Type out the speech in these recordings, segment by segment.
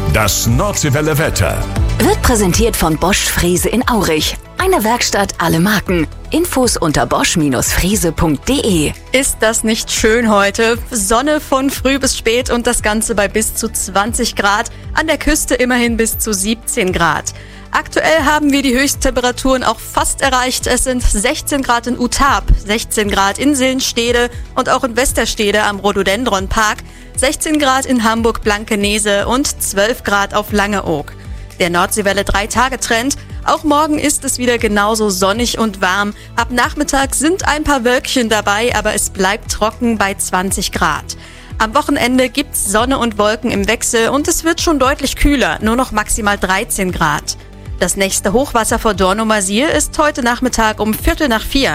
Das Nordseewelle Wetter wird präsentiert von Bosch Frese in Aurich. Eine Werkstatt, alle Marken. Infos unter bosch-frese.de. Ist das nicht schön heute? Sonne von früh bis spät und das Ganze bei bis zu 20 Grad. An der Küste immerhin bis zu 17 Grad. Aktuell haben wir die Höchsttemperaturen auch fast erreicht. Es sind 16 Grad in Utab, 16 Grad in Sillenstede und auch in Westerstede am Rhododendron-Park, 16 Grad in Hamburg-Blankenese und 12 Grad auf Langeoog. Der Nordseewelle 3-Tage-Trend. Auch morgen ist es wieder genauso sonnig und warm. Ab Nachmittag sind ein paar Wölkchen dabei, aber es bleibt trocken bei 20 Grad. Am Wochenende gibt's Sonne und Wolken im Wechsel und es wird schon deutlich kühler, nur noch maximal 13 Grad. Das nächste Hochwasser vor Dornumersiel ist heute Nachmittag um 3:45.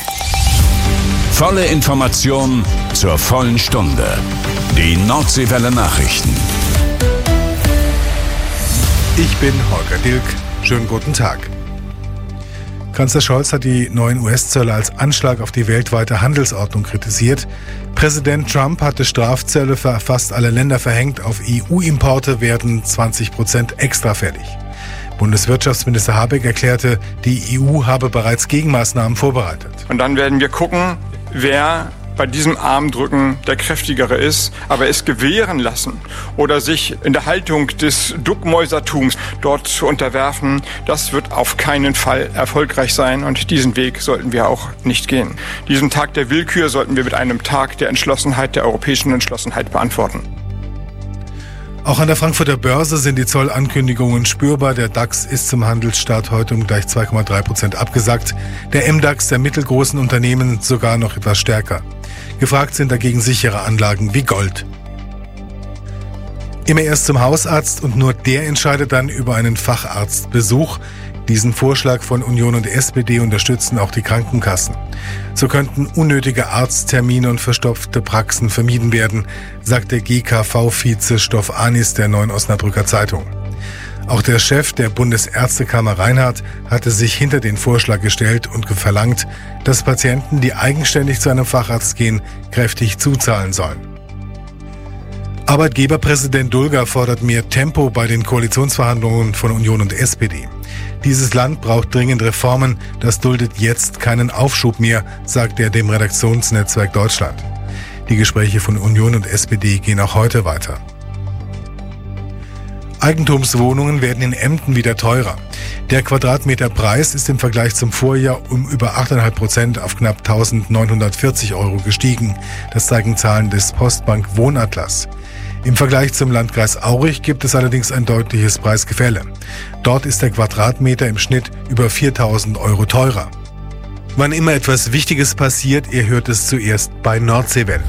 Volle Information zur vollen Stunde. Die Nordseewelle Nachrichten. Ich bin Holger Dilk. Schönen guten Tag. Kanzler Scholz hat die neuen US-Zölle als Anschlag auf die weltweite Handelsordnung kritisiert. Präsident Trump hatte Strafzölle für fast alle Länder verhängt. Auf EU-Importe werden 20% extra fällig. Bundeswirtschaftsminister Habeck erklärte, die EU habe bereits Gegenmaßnahmen vorbereitet. Und dann werden wir gucken, wer bei diesem Armdrücken der Kräftigere ist, aber es gewähren lassen oder sich in der Haltung des Duckmäusertums dort zu unterwerfen, das wird auf keinen Fall erfolgreich sein und diesen Weg sollten wir auch nicht gehen. Diesen Tag der Willkür sollten wir mit einem Tag der Entschlossenheit, der europäischen Entschlossenheit beantworten. Auch an der Frankfurter Börse sind die Zollankündigungen spürbar. Der DAX ist zum Handelsstart heute um gleich 2,3% abgesackt. Der MDAX der mittelgroßen Unternehmen sogar noch etwas stärker. Gefragt sind dagegen sichere Anlagen wie Gold. Immer erst zum Hausarzt und nur der entscheidet dann über einen Facharztbesuch. Diesen Vorschlag von Union und SPD unterstützen auch die Krankenkassen. So könnten unnötige Arzttermine und verstopfte Praxen vermieden werden, sagt der GKV-Vize Stoff Anis der Neuen Osnabrücker Zeitung. Auch der Chef der Bundesärztekammer Reinhardt hatte sich hinter den Vorschlag gestellt und verlangt, dass Patienten, die eigenständig zu einem Facharzt gehen, kräftig zuzahlen sollen. Arbeitgeberpräsident Dulger fordert mehr Tempo bei den Koalitionsverhandlungen von Union und SPD. Dieses Land braucht dringend Reformen, das duldet jetzt keinen Aufschub mehr, sagt er dem Redaktionsnetzwerk Deutschland. Die Gespräche von Union und SPD gehen auch heute weiter. Eigentumswohnungen werden in Emden wieder teurer. Der Quadratmeterpreis ist im Vergleich zum Vorjahr um über 8,5% auf knapp 1.940 € gestiegen. Das zeigen Zahlen des Postbank Wohnatlas. Im Vergleich zum Landkreis Aurich gibt es allerdings ein deutliches Preisgefälle. Dort ist der Quadratmeter im Schnitt über 4.000 € teurer. Wann immer etwas Wichtiges passiert, ihr hört es zuerst bei Nordseewelle.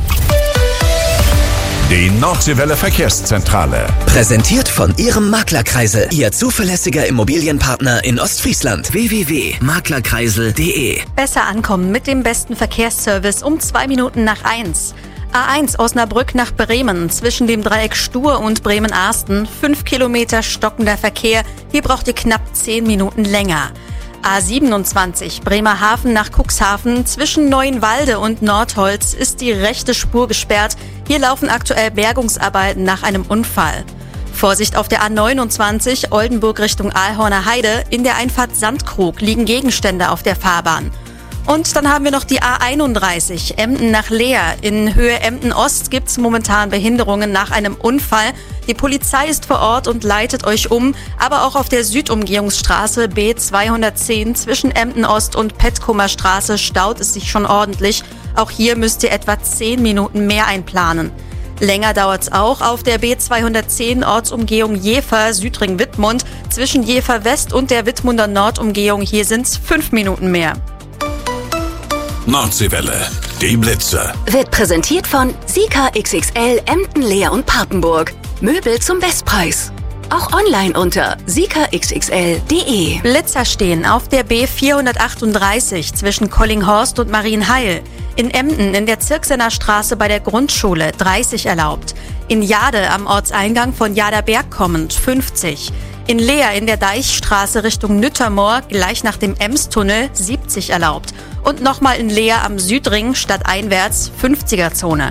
Die Nordseewelle Verkehrszentrale. Präsentiert von Ihrem Maklerkreisel. Ihr zuverlässiger Immobilienpartner in Ostfriesland. www.maklerkreisel.de. Besser ankommen mit dem besten Verkehrsservice um 2 Minuten nach 1. A1 Osnabrück nach Bremen, zwischen dem Dreieck Stur und Bremen-Arsten, 5 Kilometer stockender Verkehr. Hier braucht ihr knapp 10 Minuten länger. A27 Bremerhaven nach Cuxhaven, zwischen Neuenwalde und Nordholz ist die rechte Spur gesperrt. Hier laufen aktuell Bergungsarbeiten nach einem Unfall. Vorsicht auf der A29 Oldenburg Richtung Aalhorner Heide, in der Einfahrt Sandkrug liegen Gegenstände auf der Fahrbahn. Und dann haben wir noch die A31 Emden nach Leer. In Höhe Emden-Ost gibt es momentan Behinderungen nach einem Unfall. Die Polizei ist vor Ort und leitet euch um. Aber auch auf der Südumgehungsstraße B210 zwischen Emden-Ost und Petkumer Straße staut es sich schon ordentlich. Auch hier müsst ihr etwa 10 Minuten mehr einplanen. Länger dauert's auch auf der B210 Ortsumgehung Jever Südring-Wittmund. Zwischen Jever West und der Wittmunder Nordumgehung hier sind's 5 Minuten mehr. Nordseewelle, die Blitze. Wird präsentiert von Sika XXL Emden, Leer und Papenburg. Möbel zum Bestpreis. Auch online unter sikaxxl.de. Blitzer stehen auf der B438 zwischen Collinghorst und Marienheil. In Emden in der Zirksener Straße bei der Grundschule 30 erlaubt. In Jade am Ortseingang von Jaderberg kommend 50. In Leer in der Deichstraße Richtung Nüttermoor gleich nach dem Emstunnel 70 erlaubt. Und nochmal in Leer am Südring stadteinwärts 50er-Zone.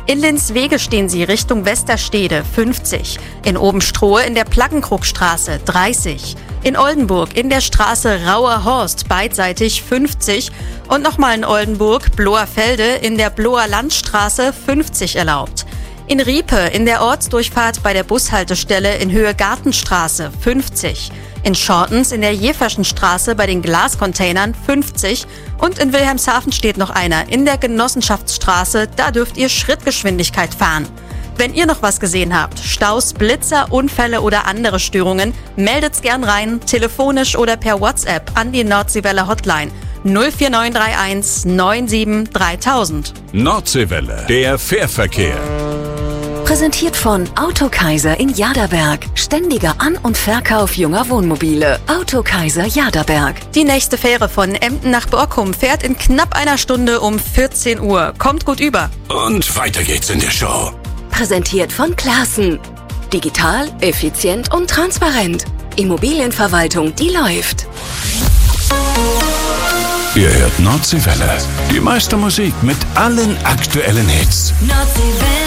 In Linswege stehen Sie Richtung Westerstede 50. In Obenstrohe in der Plackenkrugstraße 30. In Oldenburg in der Straße Rauer Horst beidseitig 50. Und nochmal in Oldenburg, Bloerfelde in der Bloer Landstraße 50 erlaubt. In Riepe in der Ortsdurchfahrt bei der Bushaltestelle in Höhe Gartenstraße 50. In Schortens in der Jeferschenstraße bei den Glascontainern 50. Und in Wilhelmshaven steht noch einer in der Genossenschaftsstraße, da dürft ihr Schrittgeschwindigkeit fahren. Wenn ihr noch was gesehen habt, Staus, Blitzer, Unfälle oder andere Störungen, meldet's gern rein, telefonisch oder per WhatsApp an die Nordseewelle Hotline 04931 97 3000. Nordseewelle, der Fährverkehr. Präsentiert von Autokaiser in Jaderberg. Ständiger An- und Verkauf junger Wohnmobile. Autokaiser Jaderberg. Die nächste Fähre von Emden nach Borkum fährt in knapp einer Stunde um 14 Uhr. Kommt gut über. Und weiter geht's in der Show. Präsentiert von Classen. Digital, effizient und transparent. Immobilienverwaltung, die läuft. Ihr hört Nordseewelle. Die meiste Musik mit allen aktuellen Hits. Nordseewelle.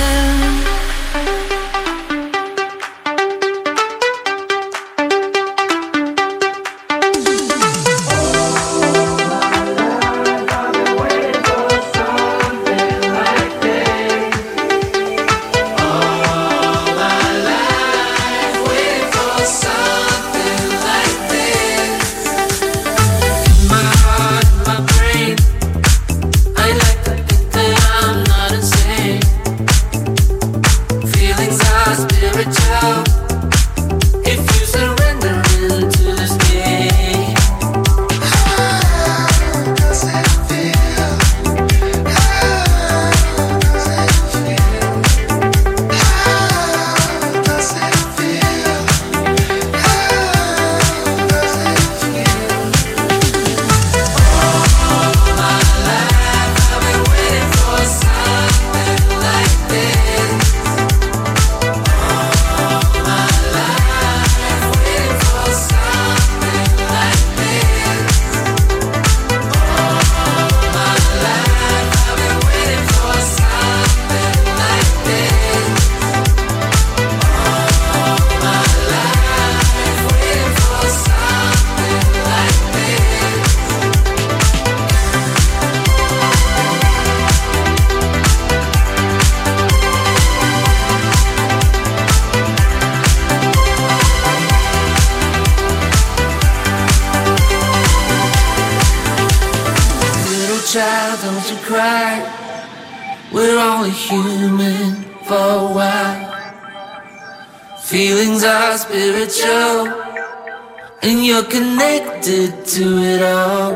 Child, don't you cry. We're only human for a while. Feelings are spiritual, and you're connected to it all.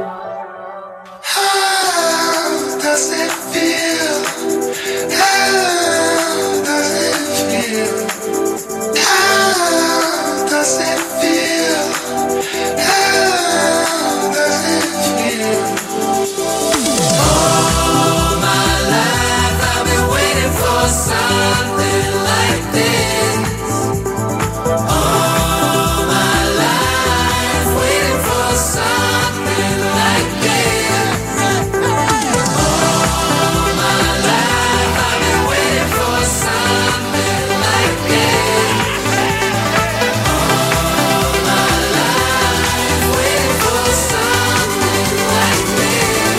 How does it feel? How does it feel? How does it feel? How does it feel? Something like this. All my life waiting for something like this. All my life I've been waiting for something like this. All my life waiting for something like this.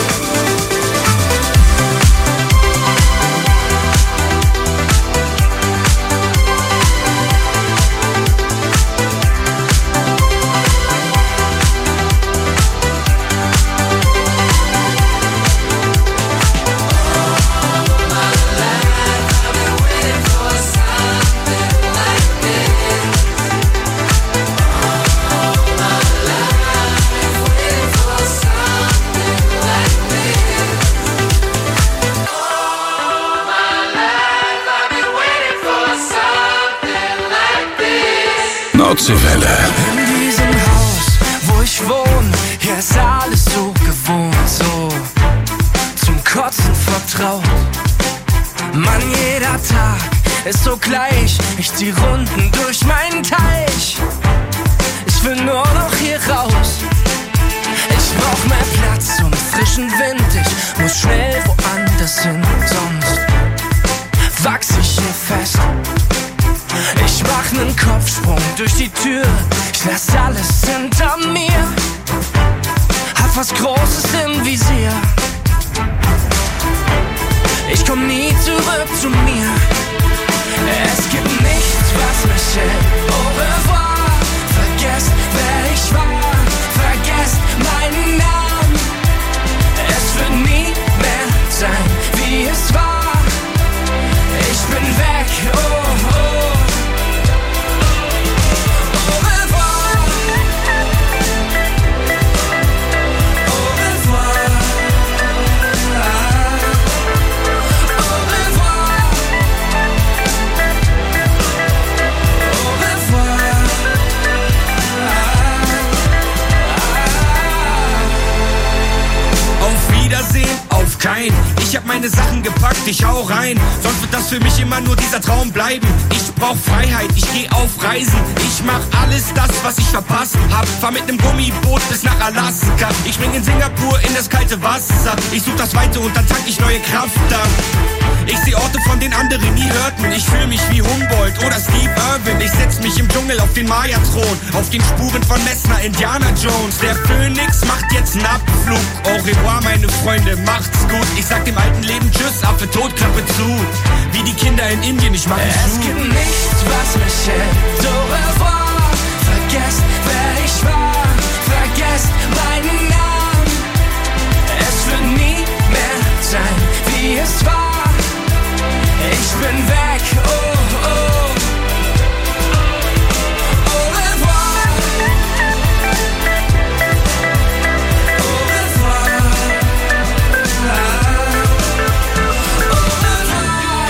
Nordseewelle. In diesem Haus, wo ich wohne, hier ist alles so gewohnt, so zum Kotzen vertraut. Mann, jeder Tag ist so gleich, ich zieh Runden durch meinen Teich. Ich will nur noch hier raus, ich brauch mehr Platz und frischen Wind. Ich muss schnell woanders hin, sonst durch die Tür, ich lass alles hinter mir. Hab was Großes im Visier. Ich komm nie zurück zu mir. Es gibt nichts, was mich hält. Au revoir. Vergesst, wer ich war. Vergesst meinen Namen. Es wird nie mehr sein, wie es war. Ich bin weg, oh, oh. Au revoir. Au revoir. Au revoir. Au revoir. Auf Wiedersehen, auf kein. Ich hab meine Sachen gepackt, ich hau rein. Sonst wird das für mich immer nur dieser Traum bleiben. Ich brauch Freiheit, ich geh auf Reisen. Ich mach alles das, was ich verpasst hab. Fahr mit nem Gummiboot bis nach Alaska. Ich spring in Singapur in das kalte Wasser. Ich such das Weite und dann tank ich neue Kraft ab. Ich seh Orte, von denen andere nie hörten. Ich fühl mich wie Humboldt oder Steve Irwin. Ich setz mich im Dschungel auf den Maya-Thron. Auf den Spuren von Messner, Indiana Jones. Der Phönix macht jetzt einen Abflug. Au revoir, meine Freunde, macht's gut. Ich sag dem alten Leben Tschüss, Affe tot, Klappe zu. Wie die Kinder in Indien, ich mach es gibt nichts, was mich hält. Au revoir. Vergesst, wer ich war. Vergesst meinen Namen. Es wird nie mehr sein, wie es war. Ich bin weg, oh, oh. Au revoir. Au revoir. Au revoir.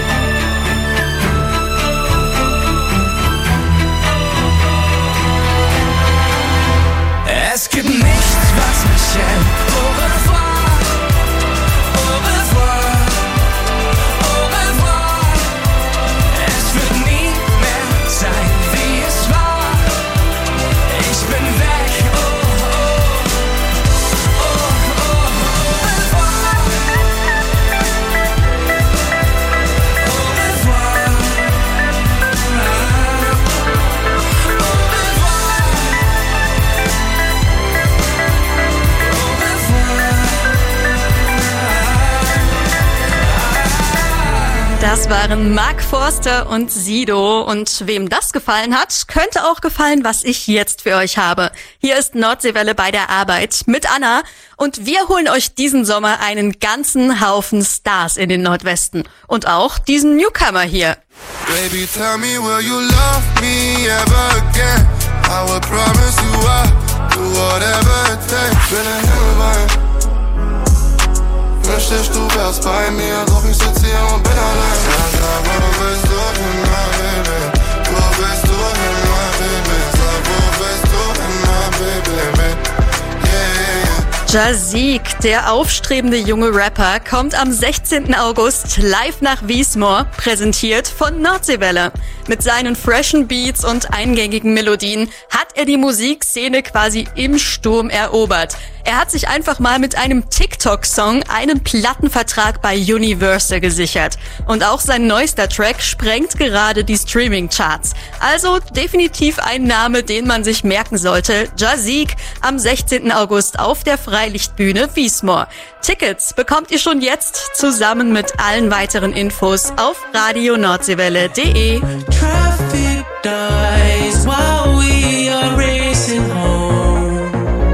Es gibt nichts, was mich hält. Au revoir. Au revoir. Das waren Mark Forster und Sido. Und wem das gefallen hat, könnte auch gefallen, was ich jetzt für euch habe. Hier ist Nordseewelle bei der Arbeit mit Anna. Und wir holen euch diesen Sommer einen ganzen Haufen Stars in den Nordwesten. Und auch diesen Newcomer hier. Baby, tell me, will you love me ever again? I will promise you I'll do whatever it takes. Bin ein Himmelwein. Wünschte, du wärst bei mir, doch ich sitz hier und bin allein. Sag, wo bist du hin, my baby? Wo bist du hin, my baby? Sag, wo bist du hin, my baby? Jazik, der aufstrebende junge Rapper, kommt am 16. August live nach Wiesmoor, präsentiert von Nordseewelle. Mit seinen freshen Beats und eingängigen Melodien hat er die Musikszene quasi im Sturm erobert. Er hat sich einfach mal mit einem TikTok-Song einen Plattenvertrag bei Universal gesichert. Und auch sein neuester Track sprengt gerade die Streaming-Charts. Also definitiv ein Name, den man sich merken sollte. Jazik am 16. August auf der Freilichtbühne Wiesmoor. Tickets bekommt ihr schon jetzt zusammen mit allen weiteren Infos auf radionordsewelle.de. Traffic dies while we are racing home.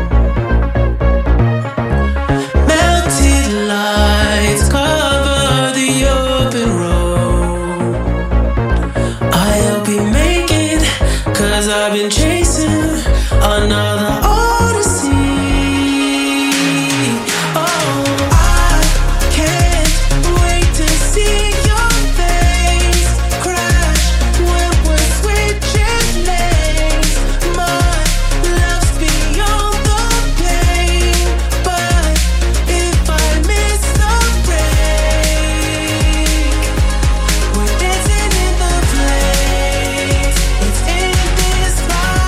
Melted lights cover the open road. I'll be making, 'cause I've been chasing another odyssey. Oh, I can't wait to see your face crash when we're switching lanes. My love's beyond the pain, but if I miss the break, we're dancing in the place. It's in this life.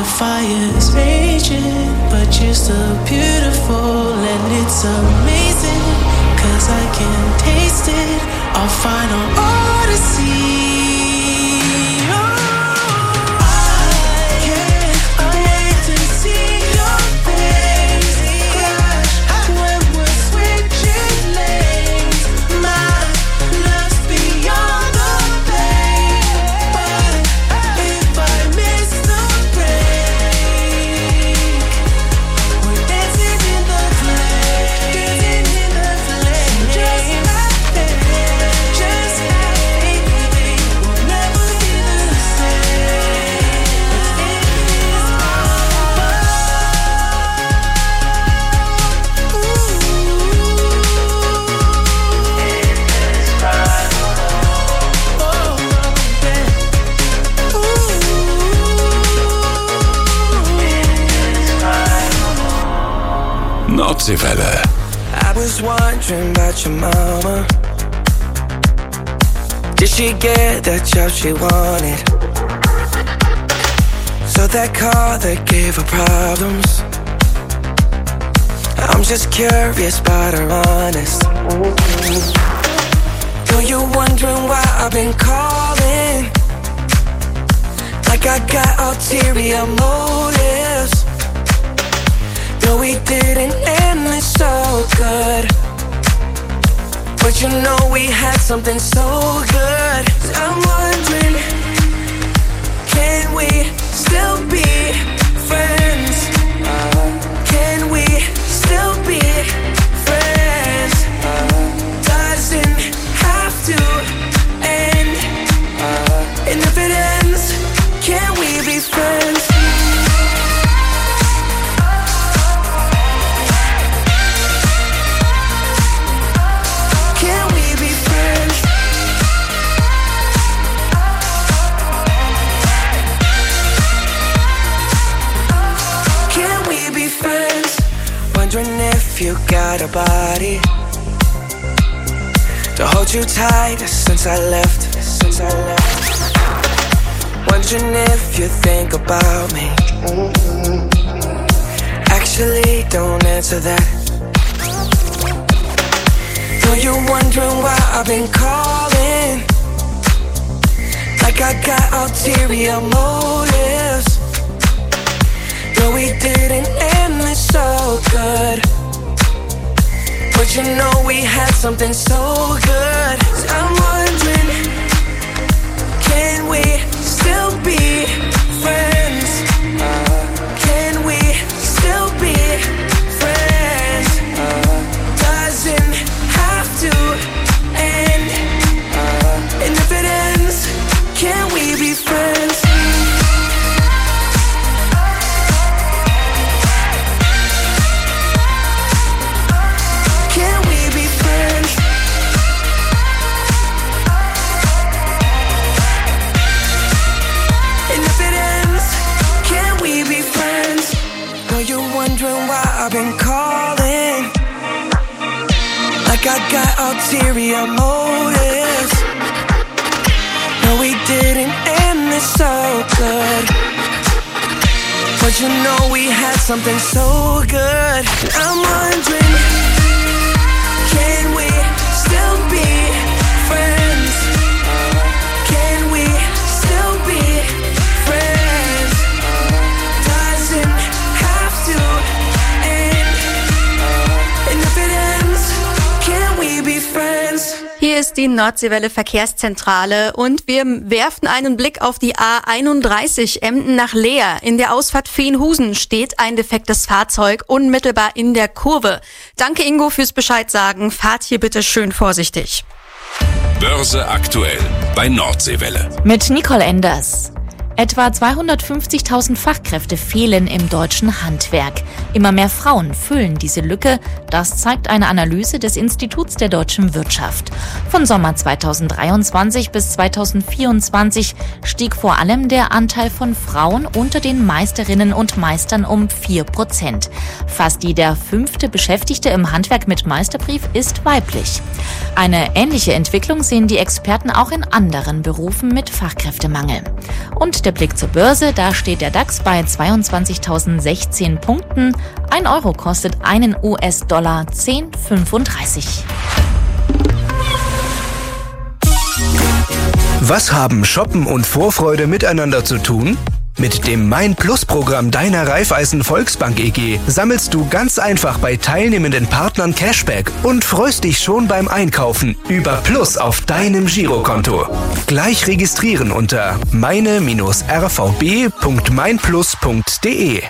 fire's raging, but you're still beautiful and it's amazing, 'cause I can taste it, our final odyssey. Nordseewelle. I was wondering about your mama. Did she get the job she wanted? So that car that gave her problems. I'm just curious about her honest. Though you're wondering why I've been calling, like I got ulterior motives. No, we didn't end it so good, but you know we had something so good. I'm wondering, can we still be friends? Can we still be friends? Doesn't have to end, and if it ends, can we be friends? Wondering if you got a body to hold you tight since I left. Wondering if you think about me. Actually, don't answer that. Though you're wondering why I've been calling, like I got ulterior motives. No, we didn't end it so good, but you know we had something so good. I'm wondering, can we still be friends? Can we still be friends? Doesn't have to end, and if it ends, can we be friends? I've been calling, like I got ulterior motives. No, we didn't end this so good, but you know we had something so good. I'm wondering, can we still be friends? Can we still be friends? Doesn't have to. Hier ist die Nordseewelle Verkehrszentrale und wir werfen einen Blick auf die A31 Emden nach Leer. In der Ausfahrt Veenhusen steht ein defektes Fahrzeug unmittelbar in der Kurve. Danke Ingo fürs Bescheid sagen. Fahrt hier bitte schön vorsichtig. Börse aktuell bei Nordseewelle. Mit Nicole Enders. Etwa 250.000 Fachkräfte fehlen im deutschen Handwerk. Immer mehr Frauen füllen diese Lücke. Das zeigt eine Analyse des Instituts der deutschen Wirtschaft. Von Sommer 2023 bis 2024 stieg vor allem der Anteil von Frauen unter den Meisterinnen und Meistern um 4%. Fast jeder 5. Beschäftigte im Handwerk mit Meisterbrief ist weiblich. Eine ähnliche Entwicklung sehen die Experten auch in anderen Berufen mit Fachkräftemangel. Und der der Blick zur Börse, da steht der DAX bei 22.016 Punkten. 1 Euro kostet einen US-Dollar 10,35. Was haben Shoppen und Vorfreude miteinander zu tun? Mit dem Mein-Plus-Programm deiner Raiffeisen Volksbank EG sammelst du ganz einfach bei teilnehmenden Partnern Cashback und freust dich schon beim Einkaufen über Plus auf deinem Girokonto. Gleich registrieren unter meine-rvb.meinplus.de.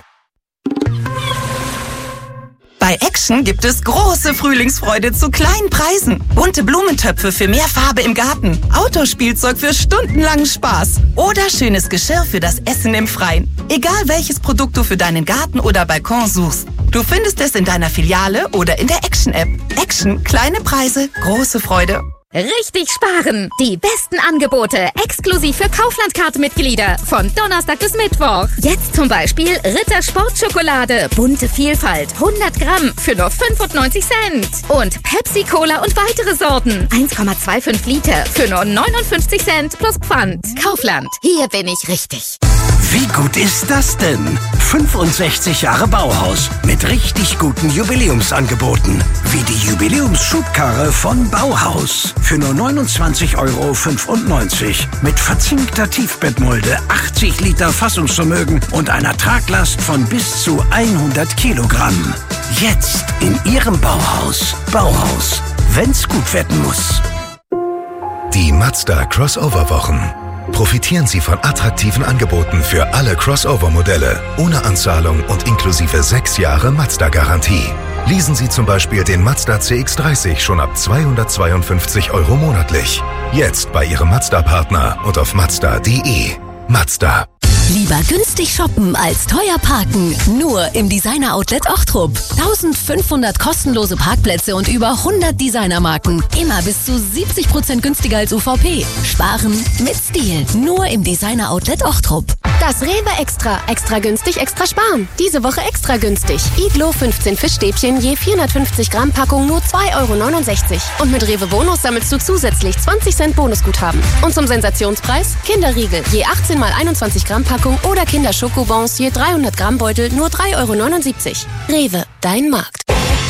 Bei Action gibt es große Frühlingsfreude zu kleinen Preisen. Bunte Blumentöpfe für mehr Farbe im Garten. Autospielzeug für stundenlangen Spaß. Oder schönes Geschirr für das Essen im Freien. Egal welches Produkt du für deinen Garten oder Balkon suchst. Du findest es in deiner Filiale oder in der Action-App. Action, kleine Preise, große Freude. Richtig sparen! Die besten Angebote exklusiv für Kaufland-Card-Mitglieder von Donnerstag bis Mittwoch. Jetzt zum Beispiel Ritter Sportschokolade, bunte Vielfalt, 100 Gramm für nur 95 Cent. Und Pepsi Cola und weitere Sorten, 1,25 Liter für nur 59 Cent plus Pfand. Kaufland, hier bin ich richtig. Wie gut ist das denn? 65 Jahre Bauhaus mit richtig guten Jubiläumsangeboten. Wie die Jubiläumsschubkarre von Bauhaus. Für nur 29,95 Euro. Mit verzinkter Tiefbettmulde, 80 Liter Fassungsvermögen und einer Traglast von bis zu 100 Kilogramm. Jetzt in Ihrem Bauhaus. Bauhaus, wenn's gut werden muss. Die Mazda Crossover-Wochen. Profitieren Sie von attraktiven Angeboten für alle Crossover-Modelle, ohne Anzahlung und inklusive 6 Jahre Mazda-Garantie. Leasen Sie zum Beispiel den Mazda CX-30 schon ab 252 Euro monatlich. Jetzt bei Ihrem Mazda-Partner und auf Mazda.de. Mazda. Lieber günstig shoppen als teuer parken. Nur im Designer-Outlet Ochtrup. 1500 kostenlose Parkplätze und über 100 Designermarken. Immer bis zu 70% günstiger als UVP. Sparen mit Stil. Nur im Designer-Outlet Ochtrup. Das Rewe Extra. Extra günstig, extra sparen. Diese Woche extra günstig. Iglo 15 Fischstäbchen je 450 Gramm Packung nur 2,69 Euro. Und mit Rewe Bonus sammelst du zusätzlich 20 Cent Bonusguthaben. Und zum Sensationspreis Kinderriegel je 18 mal 21 Gramm Packung oder Kinderschokobons je 300 Gramm Beutel nur 3,79 Euro. Rewe, dein Markt.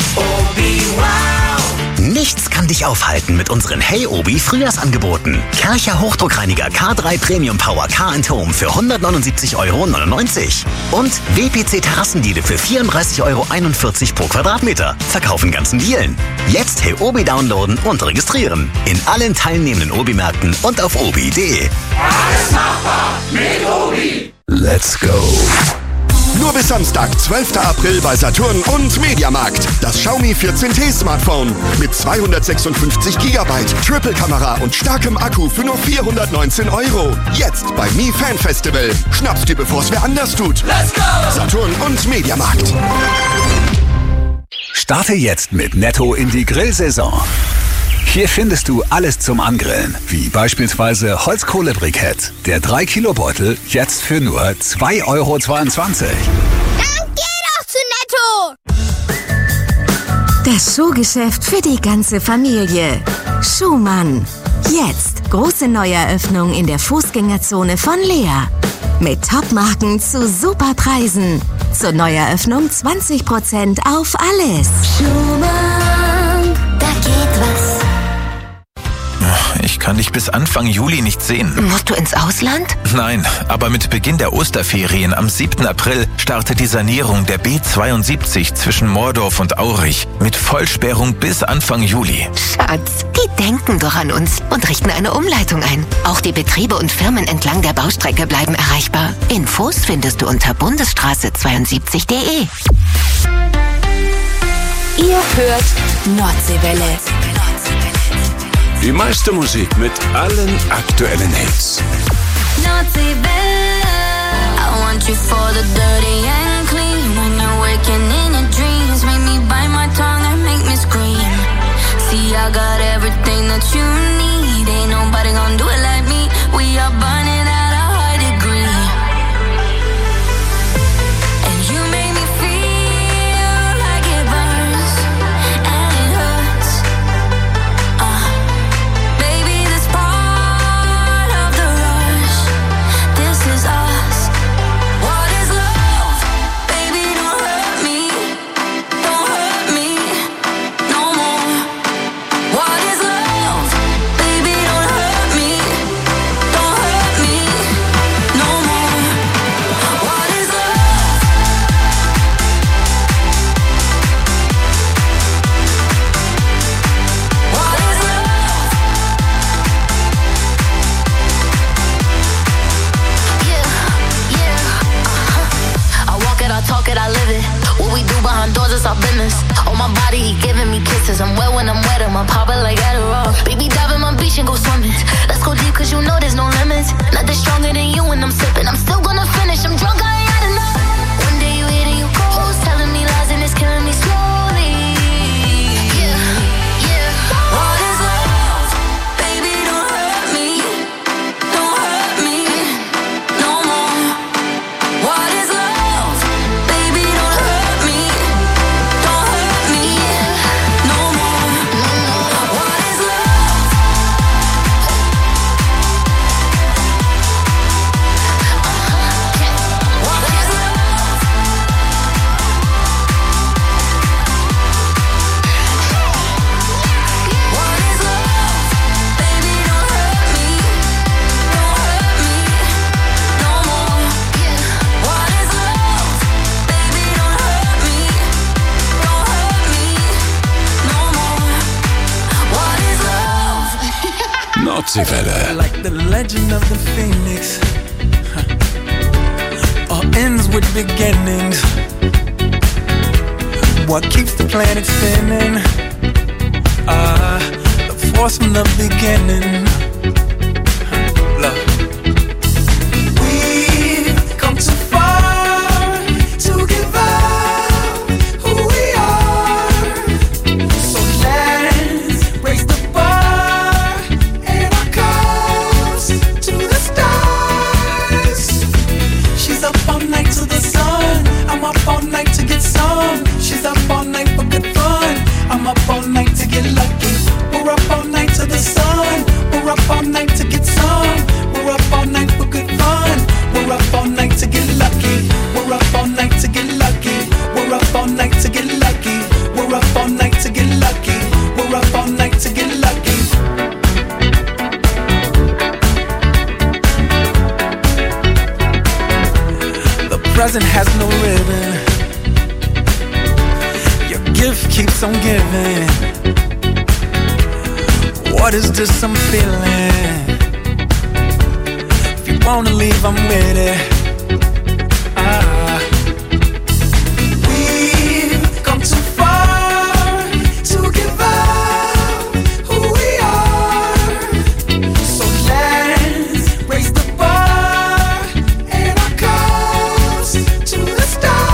Nichts kann dich aufhalten mit unseren Hey Obi Frühjahrsangeboten. Kärcher Hochdruckreiniger K3 Premium Power Car & Home für 179,99 Euro. Und WPC Terrassendiele für 34,41 Euro pro Quadratmeter. Verkaufen ganzen Dielen. Jetzt Hey Obi downloaden und registrieren. In allen teilnehmenden Obi-Märkten und auf obi.de. Alles machbar mit Obi. Let's go. Nur bis Samstag, 12. April bei Saturn und Mediamarkt. Das Xiaomi 14T Smartphone mit 256 GB, Triple-Kamera und starkem Akku für nur 419 Euro. Jetzt bei Mi Fan Festival. Schnappst dir, bevor es wer anders tut. Let's go! Saturn und Mediamarkt. Starte jetzt mit Netto in die Grillsaison. Hier findest du alles zum Angrillen, wie beispielsweise Holzkohlebrikett. Der 3-Kilo-Beutel jetzt für nur 2,22 Euro. Dann geh doch zu Netto! Das Schuhgeschäft für die ganze Familie. Schumann. Jetzt große Neueröffnung in der Fußgängerzone von Lea. Mit Top-Marken zu super Preisen. Zur Neueröffnung 20% auf alles. Schumann, da geht was. Ich kann dich bis Anfang Juli nicht sehen. Musst du ins Ausland? Nein, aber mit Beginn der Osterferien am 7. April startet die Sanierung der B72 zwischen Moordorf und Aurich mit Vollsperrung bis Anfang Juli. Schatz, die denken doch an uns und richten eine Umleitung ein. Auch die Betriebe und Firmen entlang der Baustrecke bleiben erreichbar. Infos findest du unter bundesstraße72.de. Ihr hört Nordseewelle. Die meiste Musik mit allen aktuellen Hits. Nordseewelle. I want you for the dirty and clean. When you're waking in your dreams, make me bite my tongue and make me scream. See, I got everything that you need. Ain't nobody gonna do it like me. We are burning at a high degree. And you make me feel like it burns and it hurts. Baby, this part of the rush, this is all. it's our business. On my body, he giving me kisses. I'm wet when I'm wet, I'm popping like Adderall. Baby, dive in my beach and go swimming. Let's go deep, cause you know there's no limits. Nothing stronger than you when I'm sipping. I'm still gonna finish, I'm drunk, I ain't had enough. One day you hit and you ghost, telling me lies and it's killing me slowly. Yeah, yeah. What is love? Baby, don't hurt me. Don't hurt me no more. What is love? Baby, don't hurt me. Don't hurt me no more. What is love? What is love? What is love? Baby, don't hurt me. Don't hurt me no more. What is love? Baby, don't hurt me. Don't hurt me no more. What is love? Nordseewelle. Like the legend of the phoenix, all ends with beginnings. What keeps the planet spinning? The force from the beginning. Love. We've come too far to give up who we are. So let's raise the bar and our cups to the stars. She's up all night to the sun. I'm up all night to get some. She's up all night for good fun. I'm up all night to get lucky. We're up all night to the sun. We're up all night to get some. We're up all night for good fun. We're up all night to get lucky. We're up all night to get lucky. We're up all night to get lucky. We're up all night to get lucky. We're up all night to get lucky. The present has no ribbon. Your gift keeps on giving. What is this I'm feeling? If you wanna leave, I'm with it. We've come too far to give up who we are. So let's raise the bar and our cups to the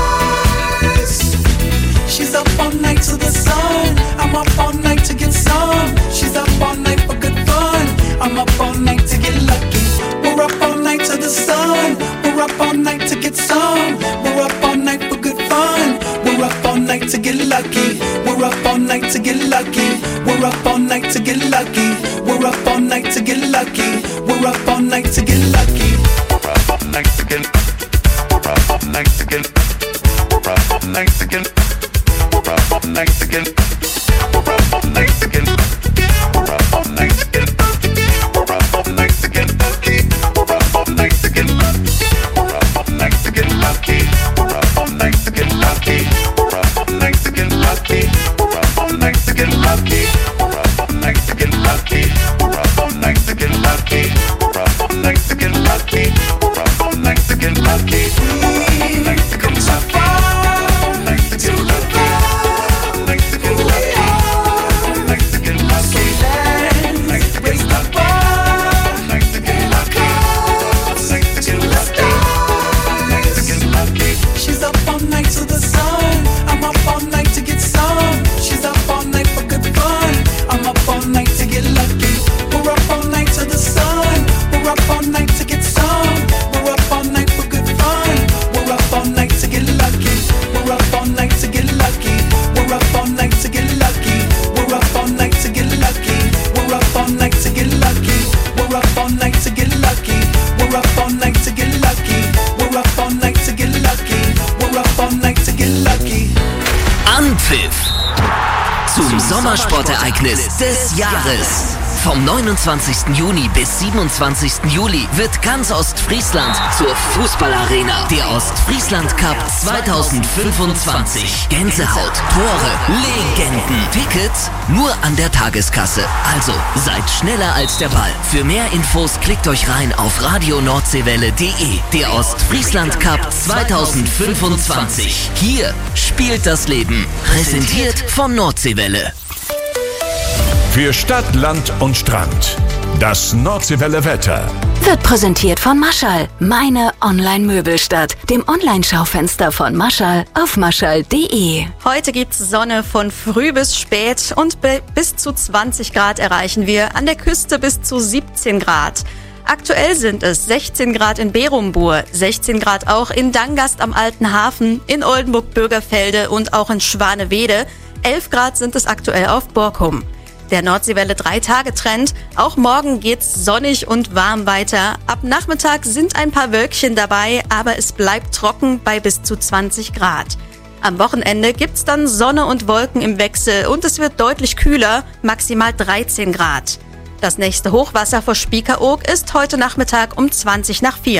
stars. She's up all night to the sun. I'm up all night to get some. She's up all night for good fun. I'm up all night to get lucky. We're up all night to the sun. We're up all night to get some. We're up all night for good fun. We're up all night to get lucky. We're up all night to get lucky. We're up all night to get lucky. We're up all night to get lucky. We're up all night to get lucky. We're up all night to get. We're up all night to get. We're up all night to get. We're up all night to get. We're up all night to get. We're up all night to get. We're up all night to get lucky. We're up all night to get lucky. We're up all night to get lucky. We're up all night to get lucky. We're up all night to get lucky. We're up all night to get lucky. We're up all night to get lucky. We're up all night to get lucky. We're up all night to get lucky. We're up all night to get lucky. We've come too far to give up. Anpfiff zum Sommersportereignis des Jahres. Vom 29. Juni bis 27. Juli wird ganz Ostfriesland zur Fußballarena. Der Ostfriesland Cup 2025. Gänsehaut, Tore, Legenden. Tickets nur an der Tageskasse. Also seid schneller als der Ball. Für mehr Infos klickt euch rein auf radionordseewelle.de. Der Ostfriesland Cup 2025. Hier spielt das Leben. Präsentiert von Nordseewelle. Für Stadt, Land und Strand. Das Nordseewelle Wetter. Wird präsentiert von Maschall, meine Online-Möbelstadt, dem Online-Schaufenster von Maschall auf maschall.de. Heute gibt's Sonne von früh bis spät und bis zu 20 Grad erreichen wir. An der Küste bis zu 17 Grad. Aktuell sind es 16 Grad in Berumbur, 16 Grad auch in Dangast am Alten Hafen, in Oldenburg-Bürgerfelde und auch in Schwanewede. 11 Grad sind es aktuell auf Borkum. Der Nordseewelle 3-Tage-Trend. Auch morgen geht's sonnig und warm weiter. Ab Nachmittag sind ein paar Wölkchen dabei, aber es bleibt trocken bei bis zu 20 Grad. Am Wochenende gibt's dann Sonne und Wolken im Wechsel und es wird deutlich kühler, maximal 13 Grad. Das nächste Hochwasser vor Spiekeroog ist heute Nachmittag um 4:20.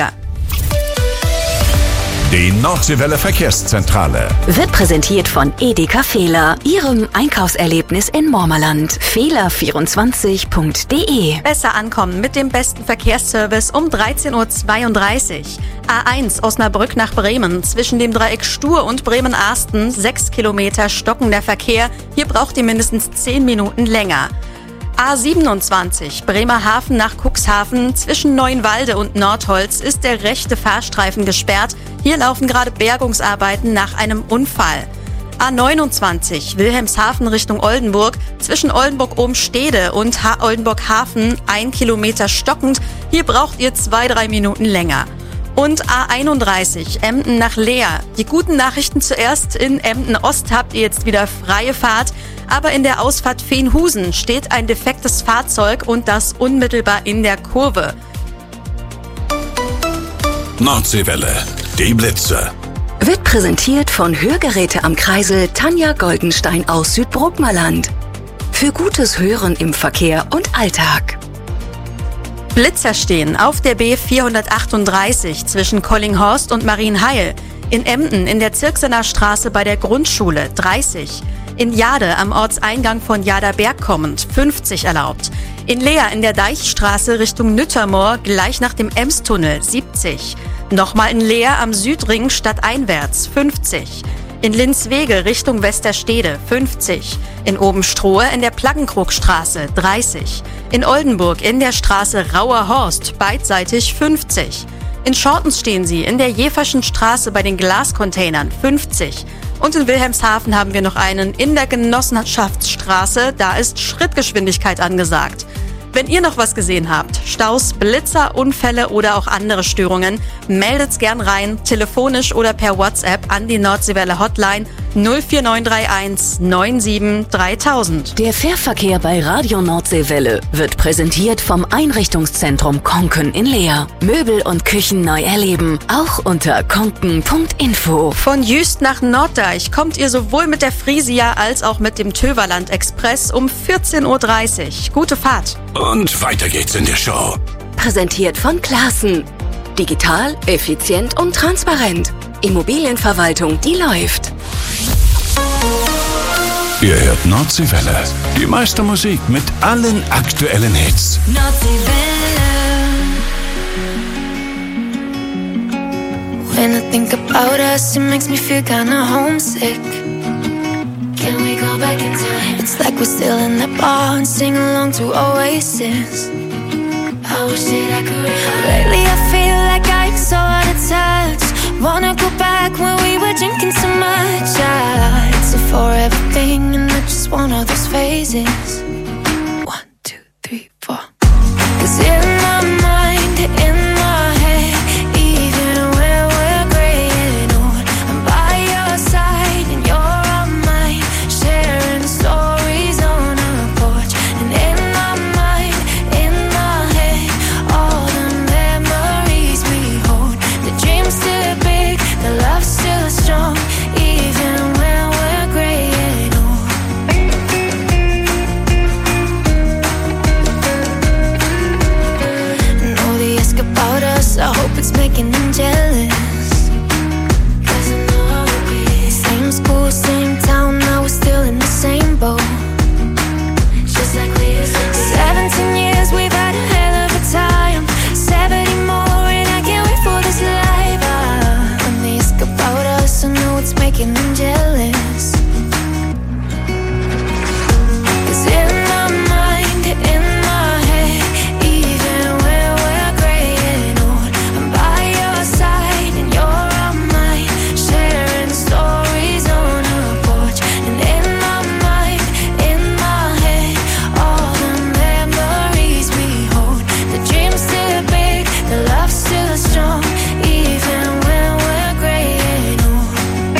Die Nordseewelle Verkehrszentrale Wird präsentiert von Edeka Fehler, Ihrem Einkaufserlebnis in Mormerland. Fehler24.de. Besser ankommen mit dem besten Verkehrsservice um 13:32 Uhr. A1 Osnabrück nach Bremen. Zwischen dem Dreieck Stur und Bremen-Arsten 6 Kilometer stockender Verkehr. Hier braucht ihr mindestens 10 Minuten länger. A27 Bremerhaven nach Cuxhaven. Zwischen Neuenwalde und Nordholz ist der rechte Fahrstreifen gesperrt. Hier laufen gerade Bergungsarbeiten nach einem Unfall. A29 Wilhelmshaven Richtung Oldenburg. Zwischen Oldenburg-Obenstede und Oldenburg-Hafen 1 Kilometer stockend. Hier braucht ihr 2-3 Minuten länger. Und A31 Emden nach Leer. Die guten Nachrichten zuerst: in Emden Ost habt ihr jetzt wieder freie Fahrt. Aber in der Ausfahrt Veenhusen steht ein defektes Fahrzeug und das unmittelbar in der Kurve. Nordseewelle, die Blitze. Wird präsentiert von Hörgeräte am Kreisel Tanja Goldenstein aus Südbruckmerland. Für gutes Hören im Verkehr und Alltag. Blitzer stehen auf der B438 zwischen Collinghorst und Marienheil. In Emden in der Zirksener Straße bei der Grundschule 30. In Jade am Ortseingang von Jaderberg kommend 50 erlaubt. In Leer in der Deichstraße Richtung Nüttermoor gleich nach dem Emstunnel 70. Nochmal in Leer am Südring stadteinwärts 50. In Linzwege Richtung Westerstede 50. In Obenstrohe in der Plaggenkrogstraße 30. In Oldenburg in der Straße Rauer Horst beidseitig 50. In Schortens stehen sie in der Jeferschen Straße bei den Glascontainern 50. Und in Wilhelmshaven haben wir noch einen in der Genossenschaftsstraße. Da ist Schrittgeschwindigkeit angesagt. Wenn ihr noch was gesehen habt, Staus, Blitzer, Unfälle oder auch andere Störungen, meldet's gern rein, telefonisch oder per WhatsApp an die Nordseewelle Hotline 04931 97 3000. Der Fährverkehr bei Radio Nordseewelle wird präsentiert vom Einrichtungszentrum Konken in Leer. Möbel und Küchen neu erleben, auch unter konken.info. Von Jüst nach Norddeich kommt ihr sowohl mit der Frisia als auch mit dem Töverland Express um 14:30 Uhr. Gute Fahrt. Und weiter geht's in der Show. Präsentiert von Classen. Digital, effizient und transparent. Immobilienverwaltung, die läuft. Ihr hört Nordseewelle. Die meiste Musik mit allen aktuellen Hits. When I think about us, it makes me feel kinda homesick. Can we go back in time? It's like we're still in that bar and sing along to Oasis. I wish that I could. Lately I feel like I'm so out of touch. Wanna go back when we were drinking so much. It's a forever thing and I just want all those phases. 1, 2, 3, 4. 'Cause in my mind, in my head, even when we're gray and old, I'm by your side and you're on mine, sharing stories on our porch. And in my mind, in my head, all the memories Hope it's making them jealous. 'Cause I know how it be. Same school, same town, now we're still in the same boat. Just like we used to be. 17 years, we've had a hell of a time. 70 more, and I can't wait for this life. When they ask about us, I know it's making them jealous. 'Cause in my mind, in my head, even when we're gray and old, I'm by your side and you're on mine, sharing stories on a porch. And in my mind, in my head, all the memories we hold. The dream's still big, the love's still strong, even when we're gray and old.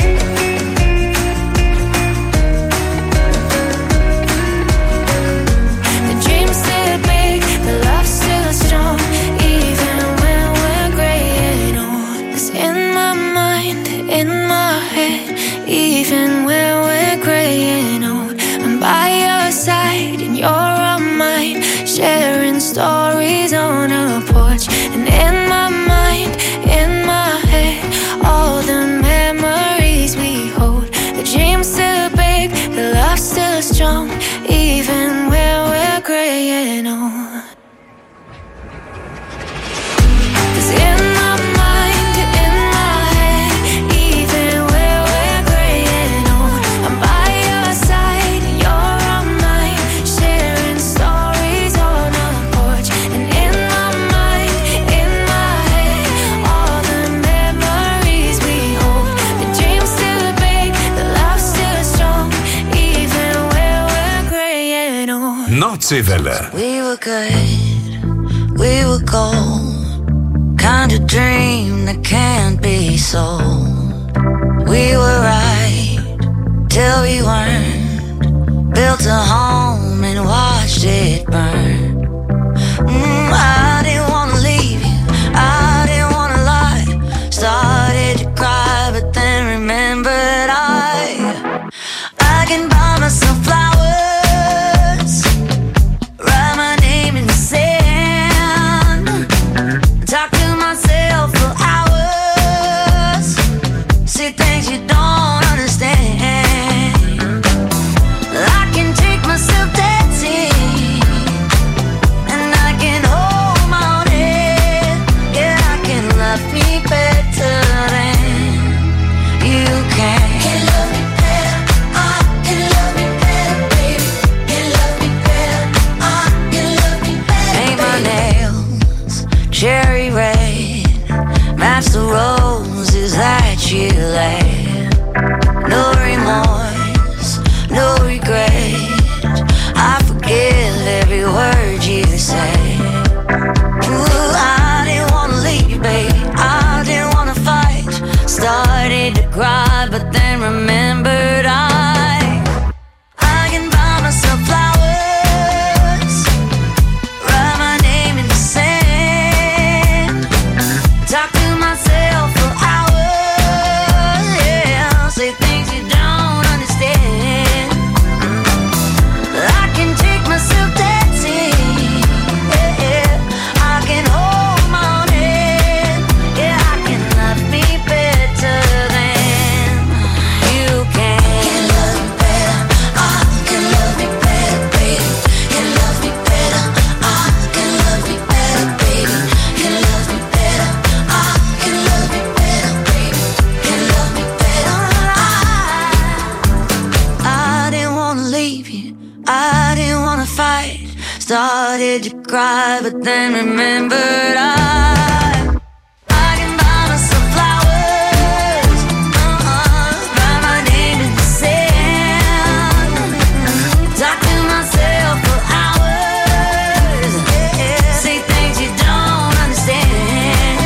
The dream's still big, the love's still strong, even when we're gray and old. 'Cause in my mind, in my head, even when we're gray and old, I'm by your side and you're on mine, sharing stories on a porch. And in my mind, in my head, all the memories we hold. The dream's still big, the love's still strong, even when we're gray and old. 'Cause in my mind, in my head, even when we're gray and old, I'm by your side and you're on mine, sharing stories on a porch. And in my mind, in my head, all the memories we hold. The dream's still big, the love's still strong, even when we're gray and old. Nordseewelle. We were good, we were gold, kind of dream that can't be sold. We were right till we weren't, built a home and watched it burn. I didn't wanna leave you, I didn't wanna lie. Started to cry, but then remembered I can buy myself flowers, write my name in the sand, talk to myself for hours, see things you don't understand. I can take myself dancing, and I can hold my own head. Yeah, I can love me better than you can. Can love me better, I can love me better, baby. Can love me better, I can love me better. Paint my nails cherry red, match the roses that you laid. No remorse, no regret, I forgive every word you say. Ooh, I didn't wanna leave, babe, I didn't wanna fight. Started to cry, but then remembered I can buy myself flowers, write my name in the sand, talk to myself for hours, yeah, say things you don't understand. I can take myself dancing, yeah, I can hold my own head, yeah, I can love me better than you can. Can love me better, I can love me better, baby. Can love me better, I can love me better, baby. Can love me better, I can love me better, baby. Can love me better, I didn't wanna leave you, I didn't wanna fight. Started to cry, but then remembered I can buy myself flowers, write my name in the sand, talk to myself for hours, say things you don't understand.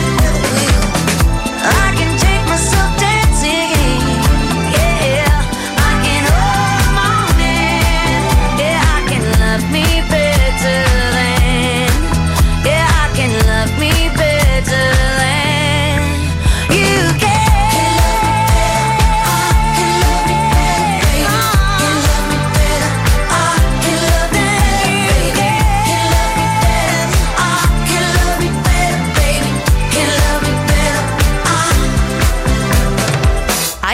I can take myself dancing, yeah, I can hold my own hand, yeah, I can love me better than, yeah, I can love me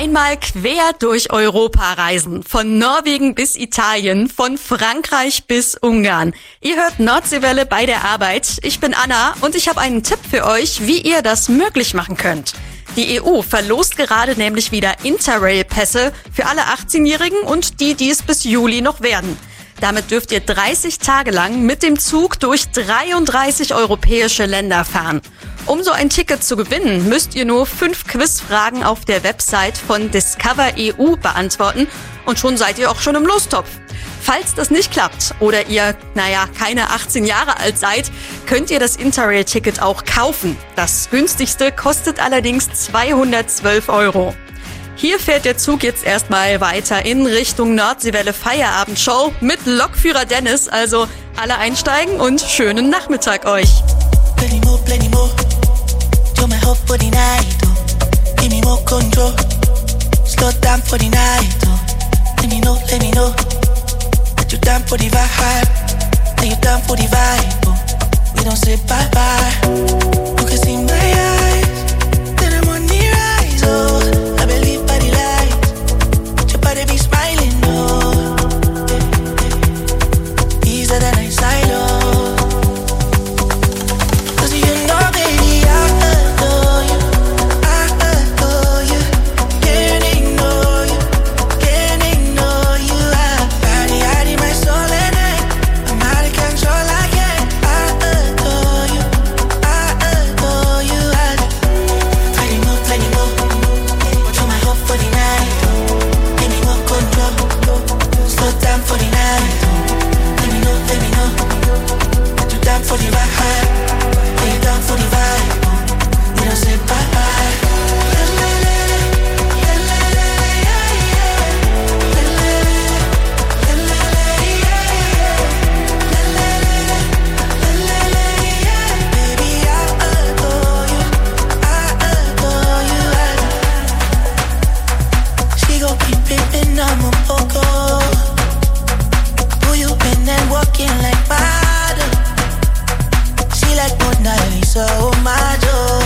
Einmal quer durch Europa reisen. Von Norwegen bis Italien, von Frankreich bis Ungarn. Ihr hört Nordseewelle bei der Arbeit. Ich bin Anna und ich habe einen Tipp für euch, wie ihr das möglich machen könnt. Die EU verlost gerade nämlich wieder Interrail-Pässe für alle 18-Jährigen und die es bis Juli noch werden. Damit dürft ihr 30 Tage lang mit dem Zug durch 33 europäische Länder fahren. Um so ein Ticket zu gewinnen, müsst ihr nur 5 Quizfragen auf der Website von Discover EU beantworten und schon seid ihr auch schon im Lostopf. Falls das nicht klappt oder ihr, keine 18 Jahre alt seid, könnt ihr das Interrail-Ticket auch kaufen. Das günstigste kostet allerdings 212 €. Hier fährt der Zug jetzt erstmal weiter in Richtung Nordseewelle Feierabendshow mit Lokführer Dennis. Also alle einsteigen und schönen Nachmittag euch. Plenty more. Do my hope for the night, oh. Give me more control. Slow down for the night, oh. Let me know. That you down for the vibe. Are you down for the vibe, oh. We don't say bye-bye. You can see my eyes, then I'm on the rise, oh. I believe by the light, your body be smiling, oh. Easier than I side, oh. For the vibe, are you down for the vibe? We don't say bye-bye. Baby, I adore you. She gon' keep pimpin', I'm a poco. Who you been and walking like my like Mona Lisa, oh my joy.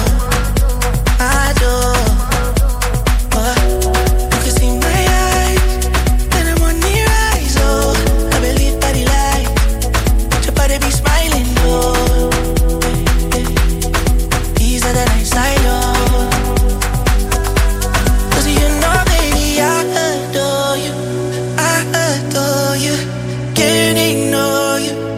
You can see my eyes, then I'm on the rise, oh. I believe by the light, your body be smiling, oh. Easier than I side, oh. 'Cause you know, baby, I adore you. Can't ignore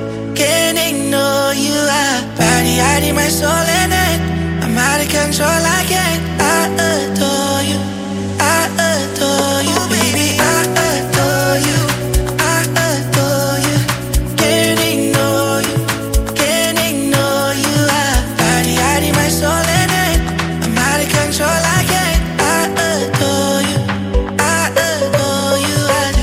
you, body hiding my soul in it. I'm out of control, I can't. I adore you, baby, I adore you. Can't ignore you, body hiding my soul in it. I'm out of control, I can't. I adore you, I do.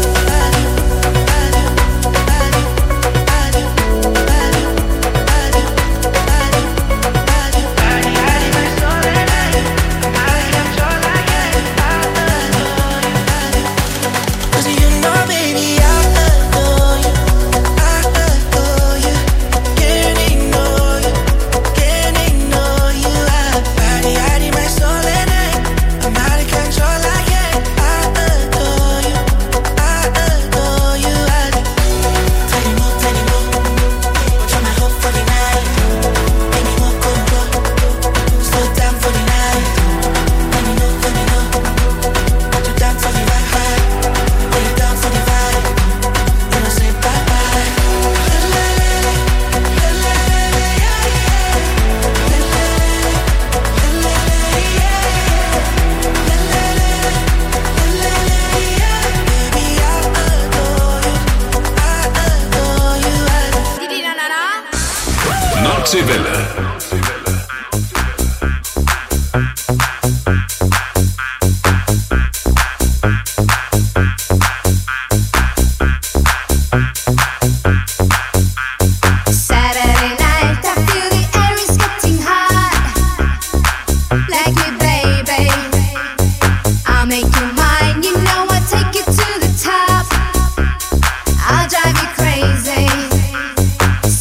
Nordseewelle.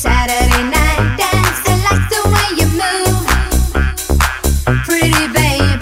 Pretty baby